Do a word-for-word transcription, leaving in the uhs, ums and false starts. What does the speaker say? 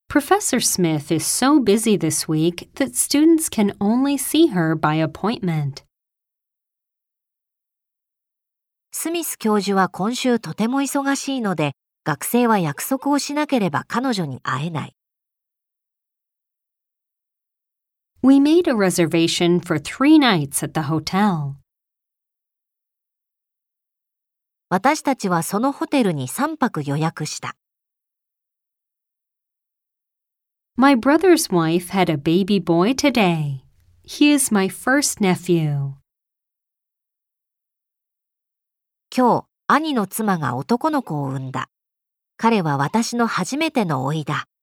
Professor Smith is so busy this week that students can only see her by appointment. スミス教授は今週とても忙しいので、学生は約束をしなければ彼女に会えない。 We made a reservation for three nights at the hotel. 私たちはそのホテルにさんぱく予約した。 My brother's wife had a baby boy today. He is my first nephew. 今日、兄の妻が男の子を産んだ。彼は私の初めての甥だ。